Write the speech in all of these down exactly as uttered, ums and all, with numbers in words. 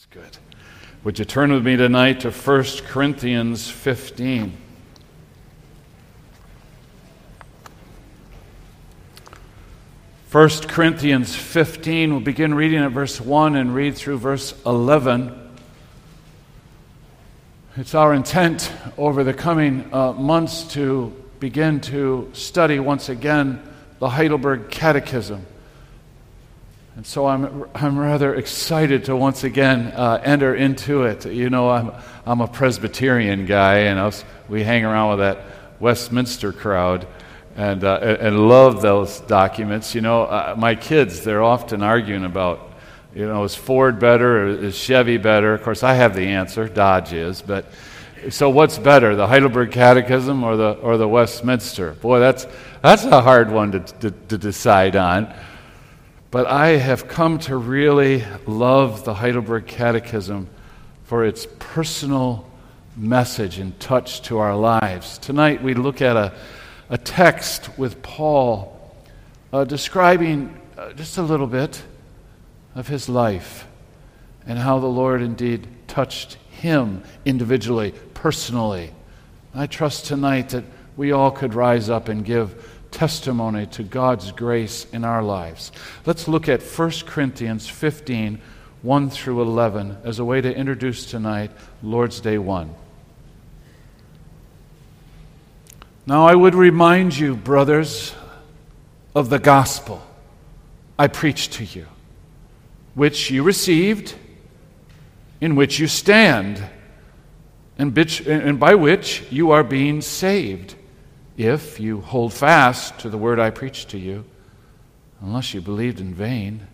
Good. Would you turn with me tonight to First Corinthians fifteen? First Corinthians fifteen, we'll begin reading at verse one and read through verse eleven. It's our intent over the coming uh, months to begin to study once again the Heidelberg Catechism. And so I'm I'm rather excited to once again uh, enter into it. You know, I'm I'm a Presbyterian guy, and us, we hang around with that Westminster crowd, and uh, and love those documents. You know, uh, my kids, they're often arguing about, you know, is Ford better or is Chevy better? Of course, I have the answer. Dodge is, but so what's better, the Heidelberg Catechism or the or the Westminster? Boy, that's that's a hard one to to, to decide on. But I have come to really love the Heidelberg Catechism for its personal message and touch to our lives. Tonight we look at a, a text with Paul uh, describing uh, just a little bit of his life and how the Lord indeed touched him individually, personally. I trust tonight that we all could rise up and give testimony to God's grace in our lives. Let's look at First Corinthians fifteen, one through eleven as a way to introduce tonight Lord's Day one. Now I would remind you, brothers, of the gospel I preached to you, which you received, in which you stand, and by which you are being saved, if you hold fast to the word I preached to you, unless you believed in vain.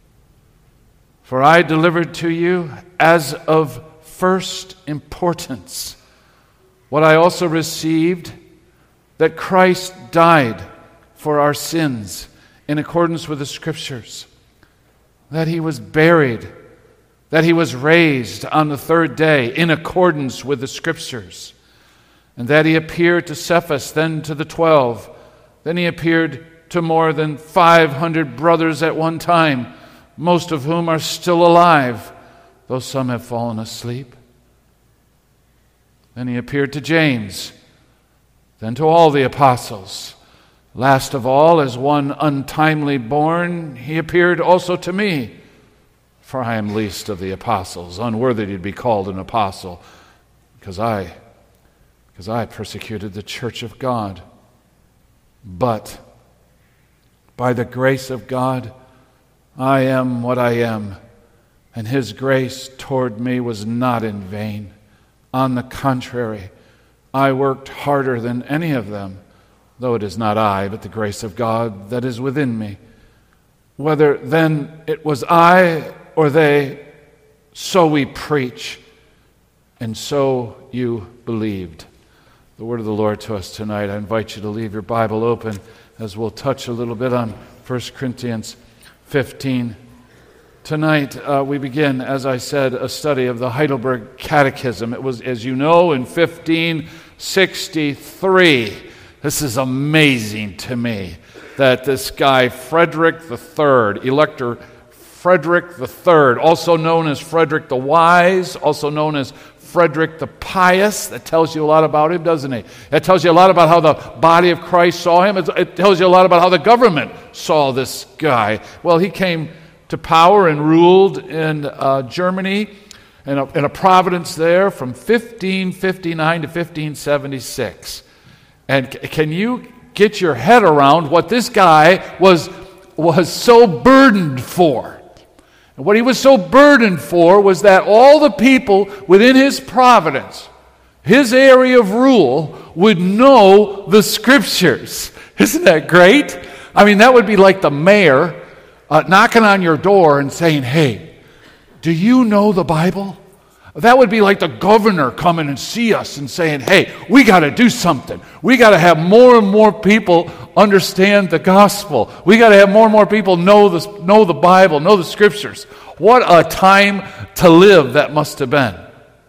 For I delivered to you as of first importance what I also received, that Christ died for our sins in accordance with the Scriptures, that he was buried, that he was raised on the third day in accordance with the Scriptures, and that he appeared to Cephas, then to the twelve. Then he appeared to more than five hundred brothers at one time, most of whom are still alive, though some have fallen asleep. Then he appeared to James, then to all the apostles. Last of all, as one untimely born, he appeared also to me, for I am least of the apostles, unworthy to be called an apostle, because I because I persecuted the church of God. But by the grace of God, I am what I am, and his grace toward me was not in vain. On the contrary, I worked harder than any of them, though it is not I, but the grace of God that is within me. Whether then it was I or they, so we preach, and so you believed. The word of the Lord to us tonight. I invite you to leave your Bible open as we'll touch a little bit on First Corinthians fifteen. Tonight uh, we begin, as I said, a study of the Heidelberg Catechism. It was, as you know, in fifteen sixty-three. This is amazing to me that this guy, Frederick the Third, Elector Frederick the Third, also known as Frederick the Wise, also known as Frederick the Pious. That tells you a lot about him, doesn't it? That tells you a lot about how the body of Christ saw him. It tells you a lot about how the government saw this guy. Well, he came to power and ruled in uh, Germany, in a, in a providence there from fifteen fifty-nine to fifteen seventy-six. And c- can you get your head around what this guy was, was so burdened for? And what he was so burdened for was that all the people within his providence, his area of rule, would know the Scriptures. Isn't that great? I mean, that would be like the mayor uh, knocking on your door and saying, "Hey, do you know the Bible?" That would be like the governor coming and see us and saying, "Hey, we got to do something. We got to have more and more people understand the gospel. We got to have more and more people know the, know the Bible, know the Scriptures." What a time to live that must have been.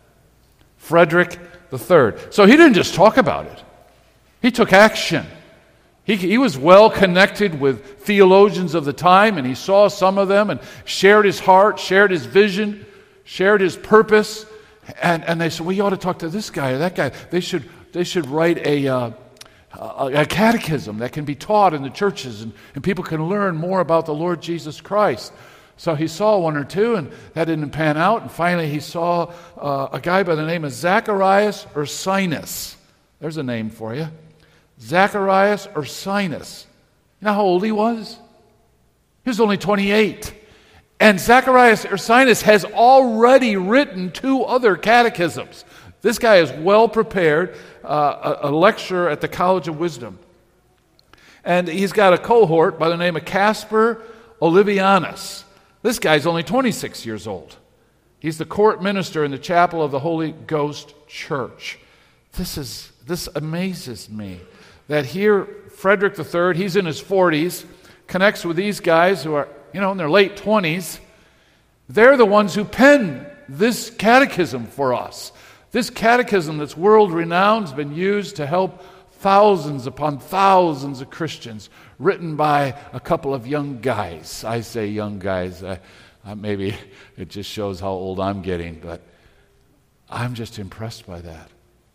Frederick the Third. So he didn't just talk about it. He took action. He, he was well connected with theologians of the time, and he saw some of them and shared his heart, shared his vision, shared his purpose, and, and they said, well, you ought to talk to this guy or that guy. They should they should write a, uh, a, a catechism that can be taught in the churches, and, and people can learn more about the Lord Jesus Christ. So he saw one or two, and that didn't pan out. And finally he saw uh, a guy by the name of Zacharias Ursinus. There's a name for you. Zacharias Ursinus. You know how old he was? He was only twenty-eight. And Zacharias Ursinus has already written two other catechisms. This guy is well prepared, uh, a, a lecturer at the College of Wisdom. And he's got a cohort by the name of Caspar Olevianus. This guy's only twenty-six years old. He's the court minister in the chapel of the Holy Ghost Church. This is this amazes me that here Frederick the Third, he's in his forties, connects with these guys who are, you know, in their late twenties. They're the ones who penned this catechism for us. This catechism that's world-renowned has been used to help thousands upon thousands of Christians, written by a couple of young guys. I say young guys. Uh, uh, maybe it just shows how old I'm getting, but I'm just impressed by that.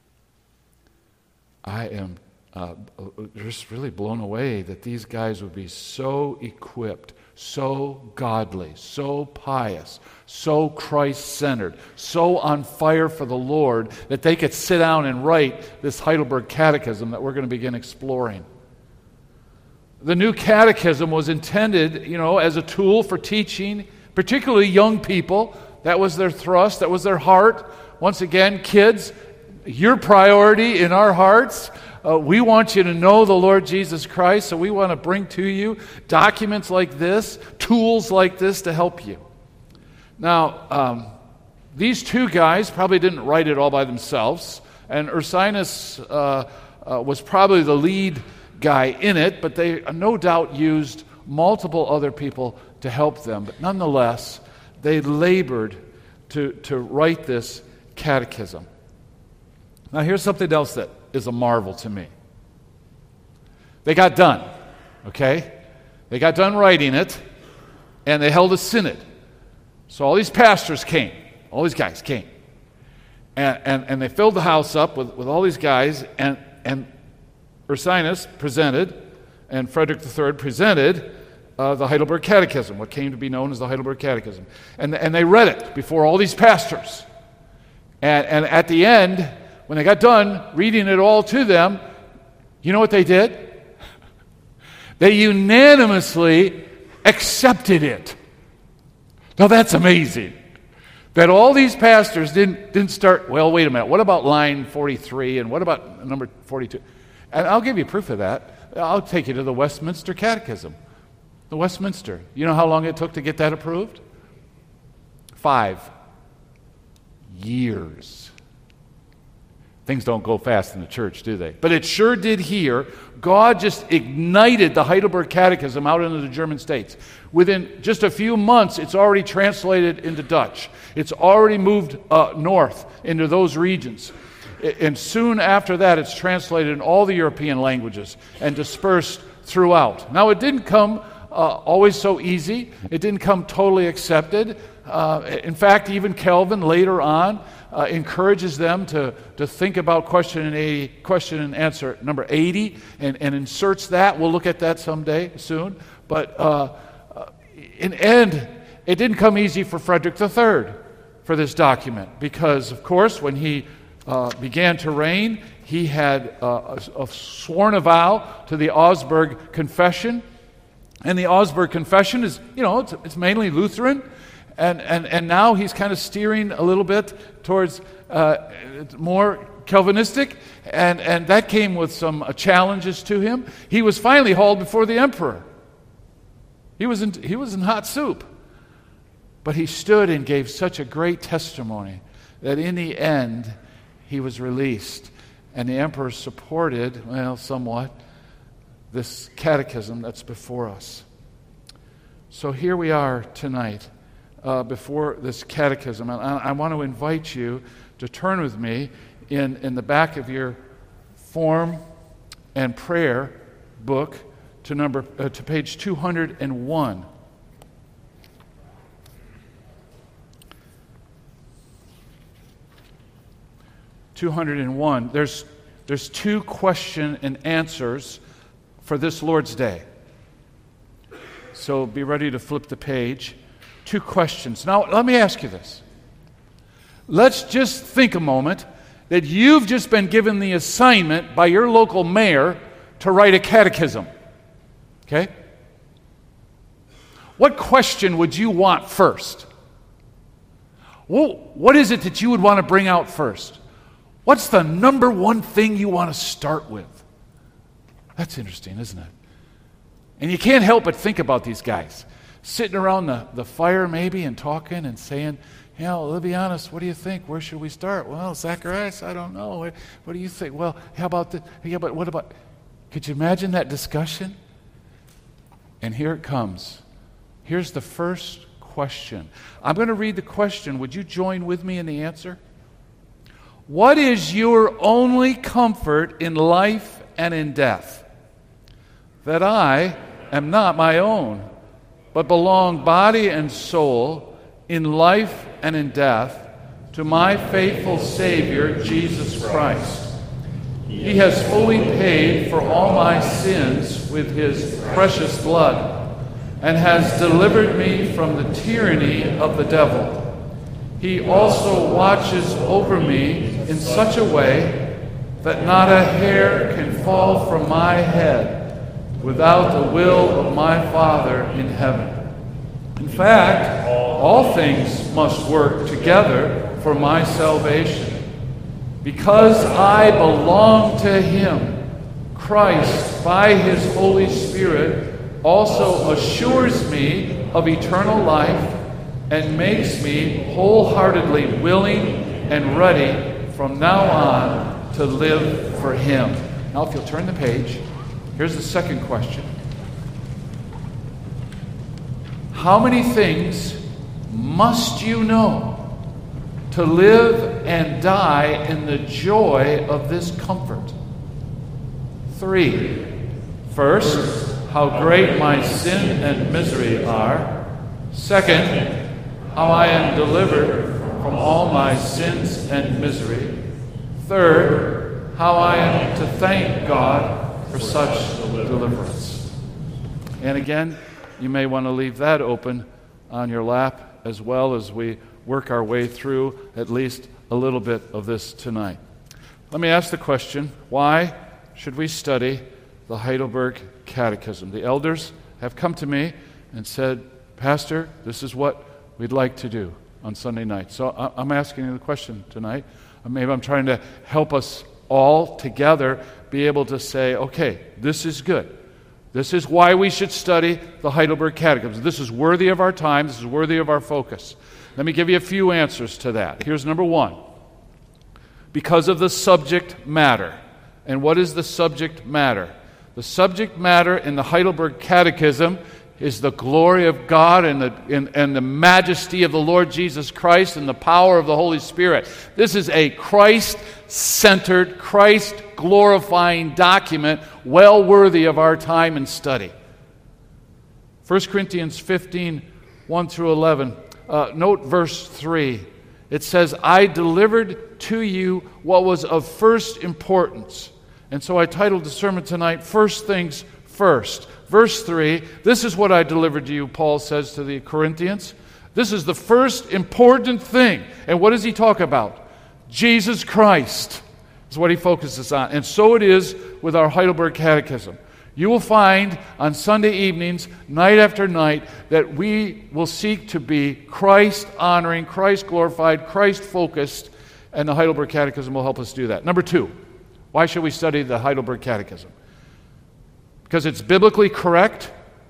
I am uh, just really blown away that these guys would be so equipped, so godly, so pious, so Christ-centered, so on fire for the Lord that they could sit down and write this Heidelberg Catechism that we're going to begin exploring. The new catechism was intended, you know, as a tool for teaching, particularly young people. That was their thrust, that was their heart. Once again, kids, your priority in our hearts. Uh, we want you to know the Lord Jesus Christ, so we want to bring to you documents like this, tools like this to help you. Now, um, these two guys probably didn't write it all by themselves, and Ursinus uh, uh, was probably the lead guy in it, but they uh, no doubt used multiple other people to help them. But nonetheless, they labored to, to write this catechism. Now, here's something else that is a marvel to me. They got done, okay? They got done writing it, and they held a synod. So all these pastors came, all these guys came, and, and, and they filled the house up with, with all these guys, and, and Ursinus presented, and Frederick the Third presented uh, the Heidelberg Catechism, what came to be known as the Heidelberg Catechism. And, and they read it before all these pastors. And, and at the end, when they got done reading it all to them, you know what they did? They unanimously accepted it. Now that's amazing. That all these pastors didn't, didn't start, well, wait a minute, what about line forty-three and what about number forty-two? And I'll give you proof of that. I'll take you to the Westminster Catechism. The Westminster. You know how long it took to get that approved? Five years. Things don't go fast in the church, do they? But it sure did here. God just ignited the Heidelberg Catechism out into the German states. Within just a few months, it's already translated into Dutch. It's already moved uh, north into those regions. And soon after that, it's translated in all the European languages and dispersed throughout. Now, it didn't come uh, always so easy. It didn't come totally accepted. Uh, in fact, even Calvin later on uh, encourages them to, to think about question and, eighty, question and answer number eighty and, and inserts that. We'll look at that someday soon. But uh, uh, in end, it didn't come easy for Frederick the Third for this document because, of course, when he uh, began to reign, he had uh, a, a sworn a vow to the Augsburg Confession. And the Augsburg Confession is, you know, it's, it's mainly Lutheran. And, and and now he's kind of steering a little bit towards uh, more Calvinistic, and, and that came with some uh, challenges to him. He was finally hauled before the emperor. He was in, he was in hot soup. But he stood and gave such a great testimony that in the end he was released. And the emperor supported, well, somewhat, this catechism that's before us. So here we are tonight. Uh, before this catechism. And I, I want to invite you to turn with me in, in the back of your form and prayer book to number uh, to page two hundred one. two hundred one, there's, there's two question and answers for this Lord's Day. So be ready to flip the page. Two questions. Now, let me ask you this. Let's just think a moment that you've just been given the assignment by your local mayor to write a catechism. Okay? What question would you want first? Well, what is it that you would want to bring out first? What's the number one thing you want to start with? That's interesting, isn't it? And you can't help but think about these guys sitting around the, the fire maybe and talking and saying, you know, let's be honest, what do you think? Where should we start? Well, Zacharias, I don't know. What, what do you think? Well, how about the, yeah, but what about, could you imagine that discussion? And here it comes. Here's the first question. I'm going to read the question. Would you join with me in the answer? What is your only comfort in life and in death? That I am not my own, but belong body and soul in life and in death to my faithful Savior, Jesus Christ. He has fully paid for all my sins with his precious blood and has delivered me from the tyranny of the devil. He also watches over me in such a way that not a hair can fall from my head without the will of my Father in heaven. In fact, all things must work together for my salvation. Because I belong to him, Christ, by his Holy Spirit, also assures me of eternal life and makes me wholeheartedly willing and ready from now on to live for him. Now, if you'll turn the page, here's the second question. How many things must you know to live and die in the joy of this comfort? Three. First, how great my sin and misery are. Second, how I am delivered from all my sins and misery. Third, how I am to thank God for such deliverance. And again, you may want to leave that open on your lap as well as we work our way through at least a little bit of this tonight. Let me ask the question, why should we study the Heidelberg Catechism? The elders have come to me and said, Pastor, this is what we'd like to do on Sunday night. So I'm asking you the question tonight. Maybe I'm trying to help us all together be able to say, okay, this is good. This is why we should study the Heidelberg Catechism. This is worthy of our time. This is worthy of our focus. Let me give you a few answers to that. Here's number one. Because of the subject matter. And what is the subject matter? The subject matter in the Heidelberg Catechism is the glory of God and the, and, and the majesty of the Lord Jesus Christ and the power of the Holy Spirit. This is a Christ-centered, Christ-glorifying document well worthy of our time and study. First Corinthians fifteen, one through eleven. Uh, note verse three. It says, I delivered to you what was of first importance. And so I titled the sermon tonight, First Things First. Verse three, this is what I delivered to you, Paul says to the Corinthians. This is the first important thing. And what does he talk about? Jesus Christ is what he focuses on. And so it is with our Heidelberg Catechism. You will find on Sunday evenings, night after night, that we will seek to be Christ-honoring, Christ-glorified, Christ-focused, and the Heidelberg Catechism will help us do that. Number two, why should we study the Heidelberg Catechism? Because it's biblically correct.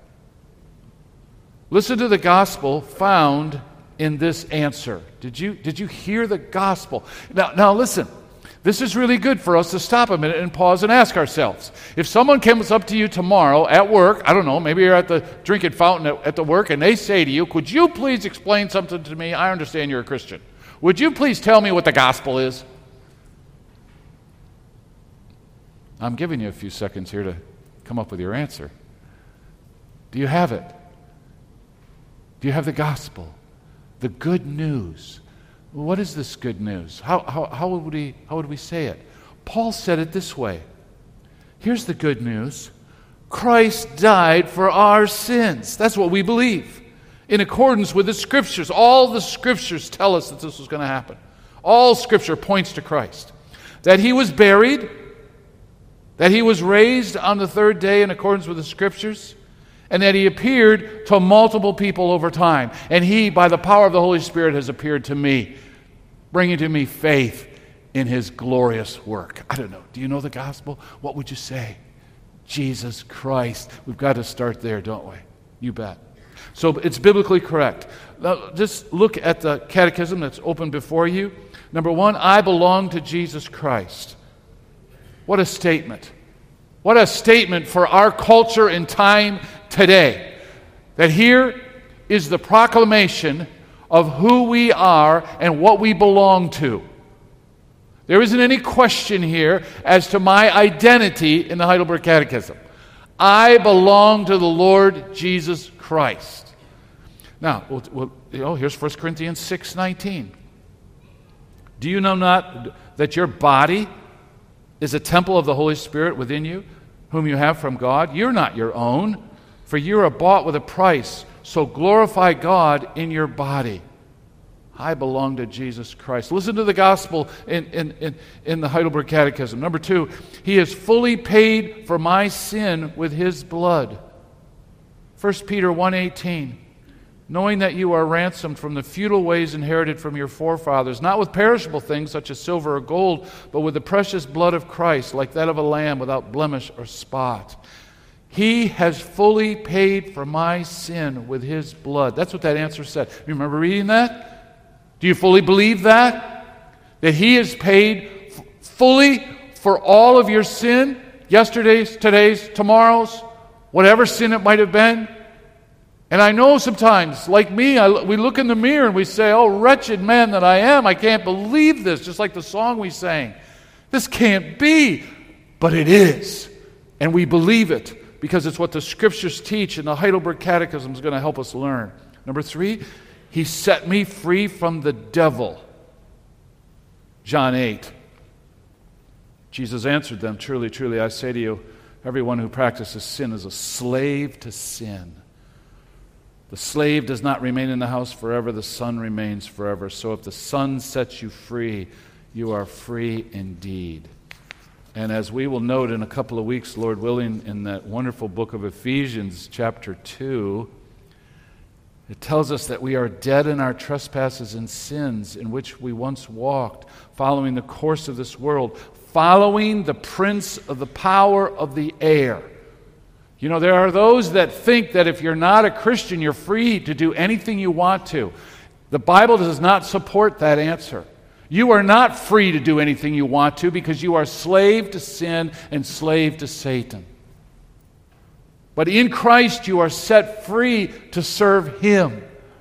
Listen to the gospel found in this answer. Did you, did you hear the gospel? Now, now listen. This is really good for us to stop a minute and pause and ask ourselves. If someone comes up to you tomorrow at work, I don't know, maybe you're at the drinking fountain at, at the work, and they say to you, could you please explain something to me? I understand you're a Christian. Would you please tell me what the gospel is? I'm giving you a few seconds here to come up with your answer. Do you have it? Do you have the gospel? The good news. What is this good news? How, how, how, would we, how would we say it? Paul said it this way. Here's the good news. Christ died for our sins. That's what we believe. In accordance with the Scriptures. All the Scriptures tell us that this was going to happen. All Scripture points to Christ. That He was buried. That He was raised on the third day in accordance with the Scriptures. And that He appeared to multiple people over time. And He, by the power of the Holy Spirit, has appeared to me, bringing to me faith in His glorious work. I don't know. Do you know the gospel? What would you say? Jesus Christ. We've got to start there, don't we? You bet. So it's biblically correct. Now, just look at the catechism that's open before you. Number one, I belong to Jesus Christ. What a statement. What a statement for our culture and time today. That here is the proclamation of who we are and what we belong to. There isn't any question here as to my identity in the Heidelberg Catechism. I belong to the Lord Jesus Christ. Now, we'll, we'll, you know, here's First Corinthians six nineteen. Do you know not that your body is a temple of the Holy Spirit within you, whom you have from God? You're not your own, for you are bought with a price. So glorify God in your body. I belong to Jesus Christ. Listen to the gospel in, in, in, in the Heidelberg Catechism. Number two, He has fully paid for my sin with His blood. First Peter one eighteen. Knowing that you are ransomed from the futile ways inherited from your forefathers, not with perishable things such as silver or gold, but with the precious blood of Christ, like that of a lamb without blemish or spot. He has fully paid for my sin with His blood. That's what that answer said. You remember reading that? Do you fully believe that? That He has paid f- fully for all of your sin? Yesterday's, today's, tomorrow's, whatever sin it might have been? And I know sometimes, like me, I, we look in the mirror and we say, oh, wretched man that I am, I can't believe this, just like the song we sang. This can't be, but it is. And we believe it because it's what the Scriptures teach, and the Heidelberg Catechism is going to help us learn. Number three, He set me free from the devil. John eight. Jesus answered them, truly, truly, I say to you, everyone who practices sin is a slave to sin. The slave does not remain in the house forever, the son remains forever. So if the Son sets you free, you are free indeed. And as we will note in a couple of weeks, Lord willing, in that wonderful book of Ephesians, chapter two, it tells us that we are dead in our trespasses and sins in which we once walked, following the course of this world, following the prince of the power of the air. You know, there are those that think that if you're not a Christian, you're free to do anything you want to. The Bible does not support that answer. You are not free to do anything you want to because you are slave to sin and slave to Satan. But in Christ you are set free to serve Him.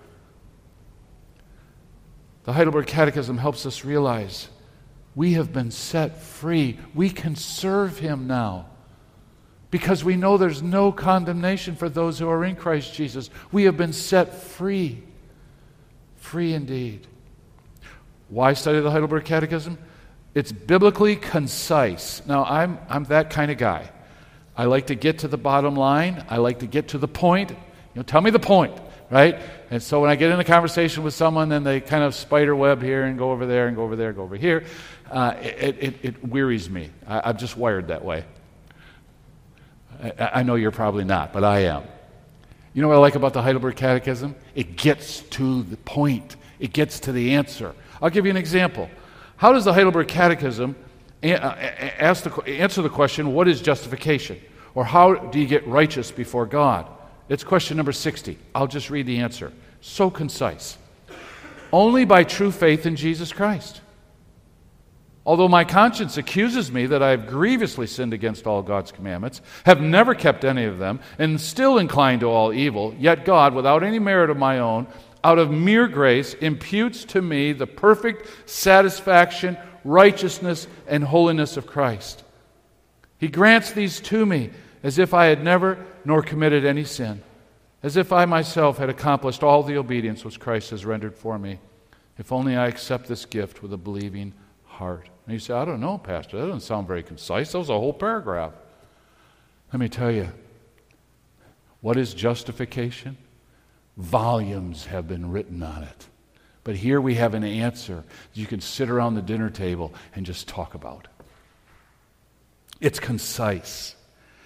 The Heidelberg Catechism helps us realize we have been set free. We can serve Him now because we know there's no condemnation for those who are in Christ Jesus. We have been set free. Free indeed. Why study the Heidelberg Catechism? It's biblically concise. Now, I'm, I'm that kind of guy. I like to get to the bottom line. I like to get to the point. You know, tell me the point, right? And so when I get in a conversation with someone, then they kind of spider web here and go over there and go over there and go over here. Uh, it, it, it wearies me. I, I'm just wired that way. I, I know you're probably not, but I am. You know what I like about the Heidelberg Catechism? It gets to the point. It gets to the answer. I'll give you an example. How does the Heidelberg Catechism ask the, answer the question, what is justification? Or how do you get righteous before God? It's question number sixty. I'll just read the answer. So concise. Only by true faith in Jesus Christ. Although my conscience accuses me that I have grievously sinned against all God's commandments, have never kept any of them, and still incline to all evil, yet God, without any merit of my own, out of mere grace, imputes to me the perfect satisfaction, righteousness, and holiness of Christ. He grants these to me as if I had never nor committed any sin, as if I myself had accomplished all the obedience which Christ has rendered for me. if only I accept this gift with a believing heart. And you say, I don't know, Pastor, that doesn't sound very concise. That was a whole paragraph. Let me tell you, what is justification? Volumes have been written on it. But here we have an answer that you can sit around the dinner table and just talk about. It's concise.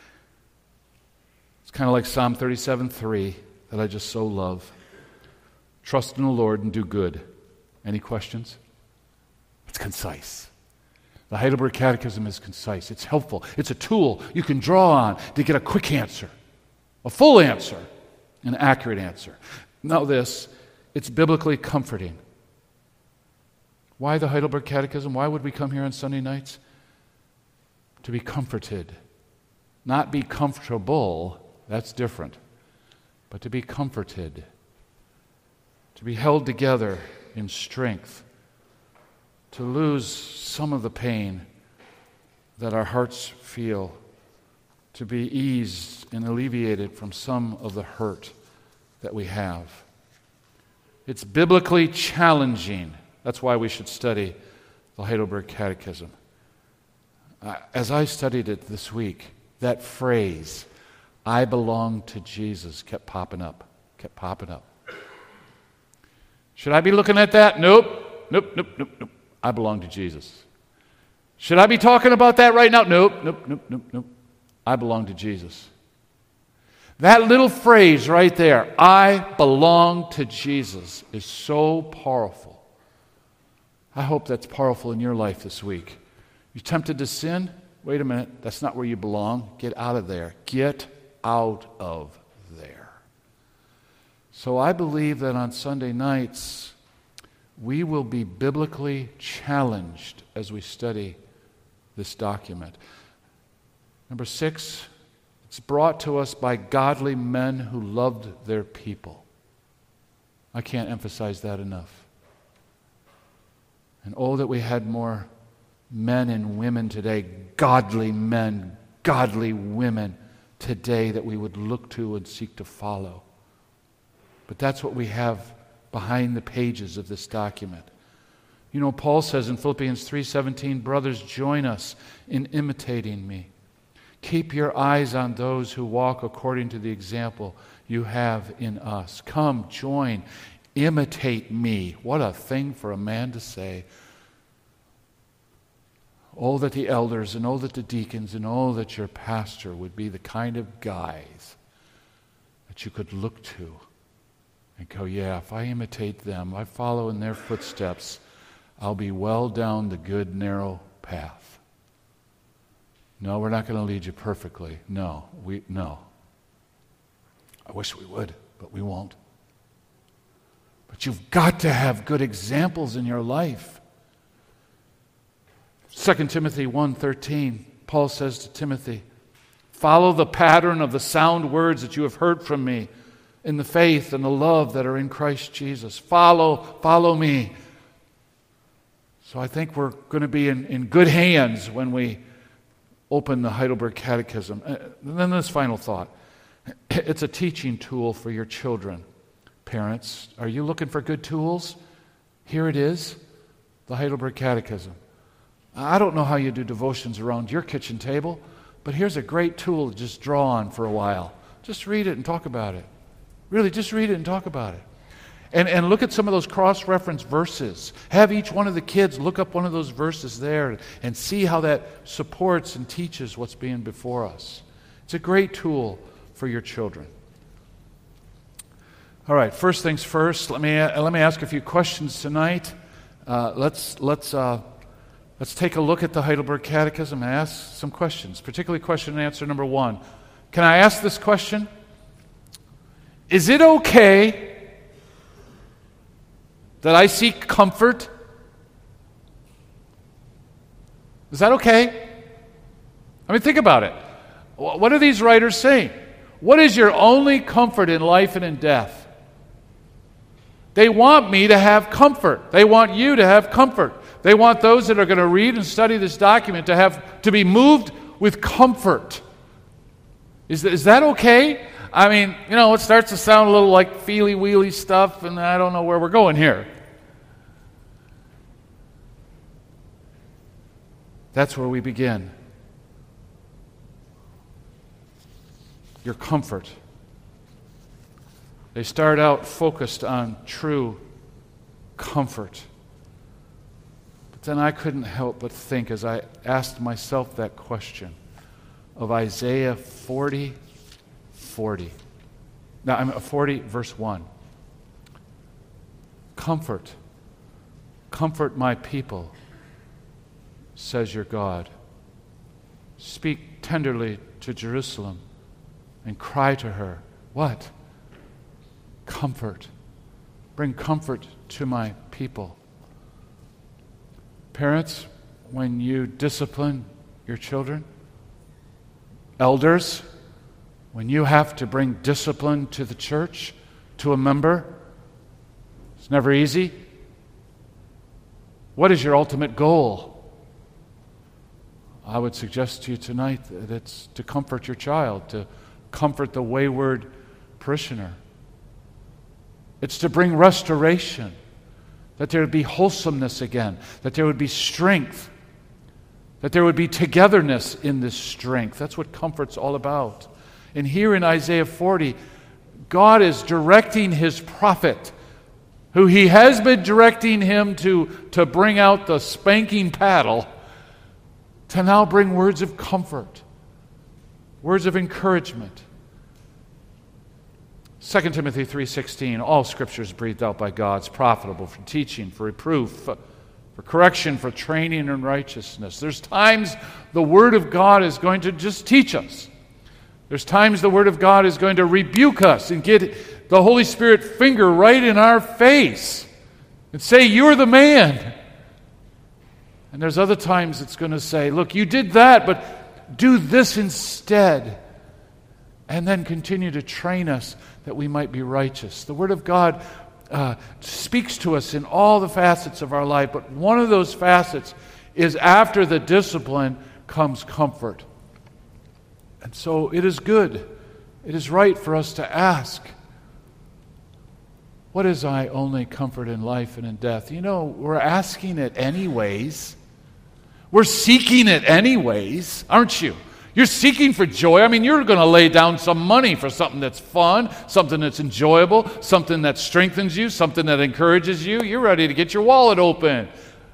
It's kind of like Psalm thirty-seven three that I just so love. Trust in the Lord and do good. Any questions? It's concise. The Heidelberg Catechism is concise. It's helpful. It's a tool you can draw on to get a quick answer, a full answer, an accurate answer. Now this, it's biblically comforting. Why the Heidelberg Catechism? Why would we come here on Sunday nights? To be comforted. Not be comfortable, that's different. But to be comforted. To be held together in strength. To lose some of the pain that our hearts feel. To be eased and alleviated from some of the hurt that we have. It's biblically challenging. That's why we should study the Heidelberg Catechism. Uh, as I studied it this week, that phrase, I belong to Jesus, kept popping up, kept popping up. Should I be looking at that? Nope, nope, nope, nope, nope. I belong to Jesus. Should I be talking about that right now? Nope, nope, nope, nope, nope. I belong to Jesus. That little phrase right there, I belong to Jesus, is so powerful. I hope that's powerful in your life this week. You tempted to sin? Wait a minute, that's not where you belong. Get out of there. Get out of there. So I believe that on Sunday nights, we will be biblically challenged as we study this document. Number six, it's brought to us by godly men who loved their people. I can't emphasize that enough. And oh, that we had more men and women today, godly men, godly women today that we would look to and seek to follow. But that's what we have behind the pages of this document. You know, Paul says in Philippians three seventeen, brothers, join us in imitating me. Keep your eyes on those who walk according to the example you have in us. Come, join, imitate me. What a thing for a man to say. Oh, that the elders and oh, that the deacons and oh, that your pastor would be the kind of guys that you could look to and go, yeah, if I imitate them, I follow in their footsteps, I'll be well down the good, narrow path. No, we're not going to lead you perfectly. No, we no. I wish we would, but we won't. But you've got to have good examples in your life. Second Timothy one thirteen, Paul says to Timothy, follow the pattern of the sound words that you have heard from me in the faith and the love that are in Christ Jesus. Follow, follow me. So I think we're going to be in, in good hands when we open the Heidelberg Catechism. And then this final thought. It's a teaching tool for your children. Parents, are you looking for good tools? Here it is, the Heidelberg Catechism. I don't know how you do devotions around your kitchen table, but here's a great tool to just draw on for a while. Just read it and talk about it. Really, just read it and talk about it. And, and look at some of those cross-reference verses. Have each one of the kids look up one of those verses there and see how that supports and teaches what's being before us. It's a great tool for your children. All right, first things first, let me, let me ask a few questions tonight. Uh, let's, let's, uh, let's take a look at the Heidelberg Catechism and ask some questions, particularly question and answer number one. Can I ask this question? Is it okay that I seek comfort? Is that okay? I mean, think about it. What are these writers saying? What is your only comfort in life and in death? They want me to have comfort. They want you to have comfort. They want those that are going to read and study this document to have to be moved with comfort. Is, is that okay? I mean, you know, it starts to sound a little like feely-weely stuff, and I don't know where we're going here. That's where we begin. Your comfort. They start out focused on true comfort. But then I couldn't help but think, as I asked myself that question, of Isaiah forty, forty. Now, I'm forty, verse one. Comfort, comfort my people, says your God. Speak tenderly to Jerusalem and cry to her. What? Comfort. Bring comfort to my people. Parents, when you discipline your children, elders, when you have to bring discipline to the church, to a member, it's never easy. What is your ultimate goal? I would suggest to you tonight that it's to comfort your child, to comfort the wayward parishioner. It's to bring restoration, that there would be wholesomeness again, that there would be strength, that there would be togetherness in this strength. That's what comfort's all about. And here in Isaiah forty, God is directing his prophet, who he has been directing him to, to bring out the spanking paddle, to now bring words of comfort, words of encouragement. Second Timothy three sixteen, all Scripture is breathed out by God, is profitable for teaching, for reproof, for correction, for training in righteousness. There's times the Word of God is going to just teach us. There's times the Word of God is going to rebuke us and get the Holy Spirit finger right in our face and say, you're the man. And there's other times it's going to say, look, you did that, but do this instead. And then continue to train us that we might be righteous. The Word of God uh, speaks to us in all the facets of our life, but one of those facets is after the discipline comes comfort. And so it is good, it is right for us to ask, what is my only comfort in life and in death? You know, we're asking it anyways. We're seeking it anyways, aren't you? You're seeking for joy. I mean, you're going to lay down some money for something that's fun, something that's enjoyable, something that strengthens you, something that encourages you. You're ready to get your wallet open.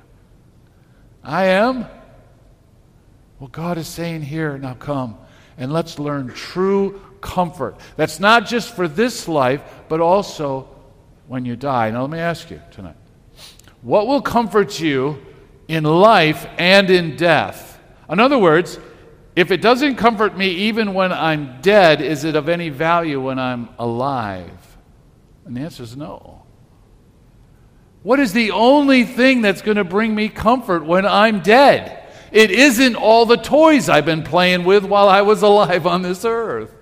I am. Well, God is saying here, now come, and let's learn true comfort. That's not just for this life, but also when you die. Now, let me ask you tonight, what will comfort you in life and in death? In other words, if it doesn't comfort me even when I'm dead, is it of any value when I'm alive? And the answer is no. What is the only thing that's going to bring me comfort when I'm dead? It isn't all the toys I've been playing with while I was alive on this earth.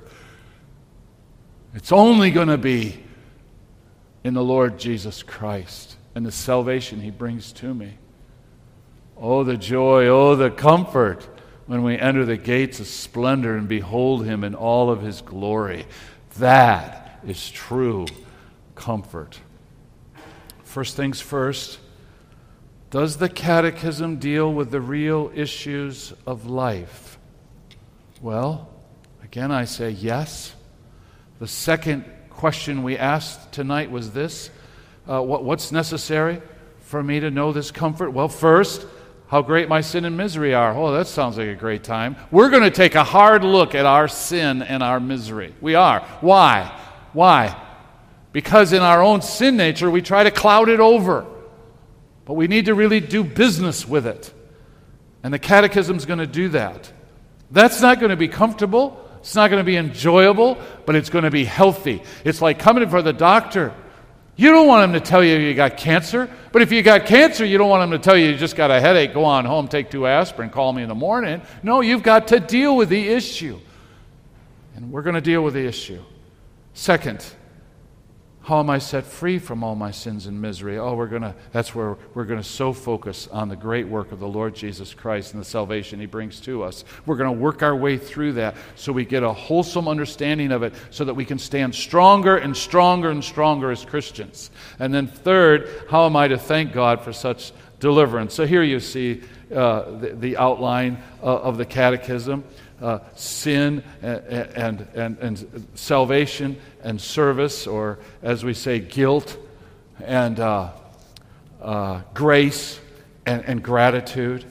It's only going to be in the Lord Jesus Christ and the salvation he brings to me. Oh, the joy, oh, the comfort when we enter the gates of splendor and behold him in all of his glory. That is true comfort. First things first, does the Catechism deal with the real issues of life? Well, again I say yes. The second question we asked tonight was this. Uh, what, what's necessary for me to know this comfort? Well, first, how great my sin and misery are. Oh, that sounds like a great time. We're going to take a hard look at our sin and our misery. We are. Why? Why? Because in our own sin nature, we try to cloud it over. But we need to really do business with it. And the Catechism's going to do that. That's not going to be comfortable. It's not going to be enjoyable, but it's going to be healthy. It's like coming for the doctor. You don't want him to tell you you got cancer, but if you got cancer, you don't want him to tell you you just got a headache, go on home, take two aspirin, call me in the morning. No, you've got to deal with the issue. And we're going to deal with the issue. Second, how am I set free from all my sins and misery? Oh, we're going to, that's where we're going to so focus on the great work of the Lord Jesus Christ and the salvation he brings to us. We're going to work our way through that so we get a wholesome understanding of it so that we can stand stronger and stronger and stronger as Christians. And then third, how am I to thank God for such deliverance. So here you see uh, the, the outline uh, of the catechism. Uh, sin and, and, and, and salvation and service, or as we say, guilt and uh, uh, grace and, and gratitude.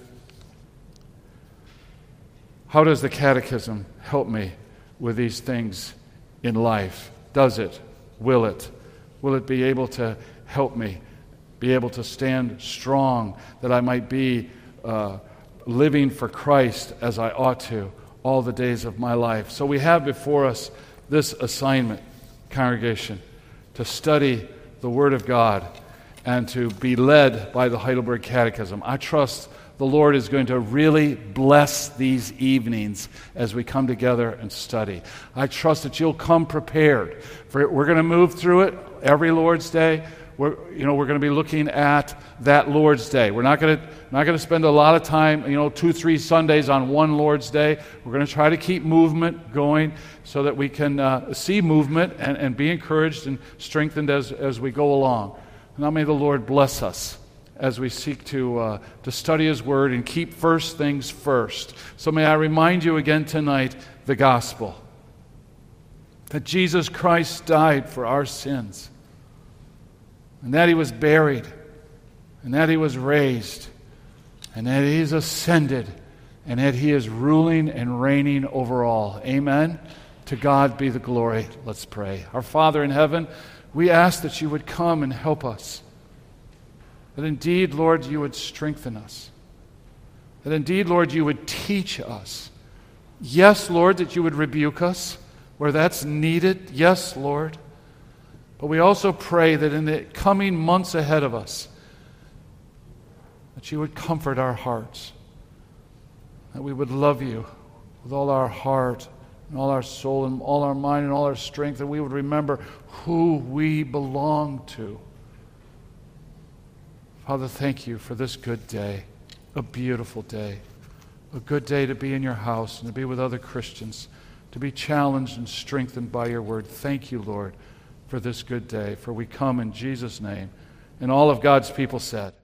How does the catechism help me with these things in life? Does it? Will it? Will it be able to help me be able to stand strong, that I might be uh, living for Christ as I ought to all the days of my life? So we have before us this assignment, congregation, to study the Word of God and to be led by the Heidelberg Catechism. I trust the Lord is going to really bless these evenings as we come together and study. I trust that you'll come prepared. For we're going to move through it every Lord's Day. We're, you know, we're going to be looking at that Lord's Day. We're not going to not going to spend a lot of time, you know, two, three Sundays on one Lord's Day. We're going to try to keep movement going so that we can uh, see movement and, and be encouraged and strengthened as, as we go along. And now may the Lord bless us as we seek to uh, to study His Word and keep first things first. So may I remind you again tonight the gospel, that Jesus Christ died for our sins, and that He was buried, and that He was raised, and that He is ascended, and that He is ruling and reigning over all. Amen. To God be the glory. Let's pray. Our Father in heaven, we ask that You would come and help us. That indeed, Lord, You would strengthen us. That indeed, Lord, You would teach us. Yes, Lord, that You would rebuke us where that's needed. Yes, Lord. But we also pray that in the coming months ahead of us, that You would comfort our hearts, that we would love You with all our heart and all our soul and all our mind and all our strength, that we would remember who we belong to. Father, thank You for this good day, a beautiful day, a good day to be in Your house and to be with other Christians, to be challenged and strengthened by Your Word. Thank You, Lord, for this good day, for we come in Jesus' name. And all of God's people said,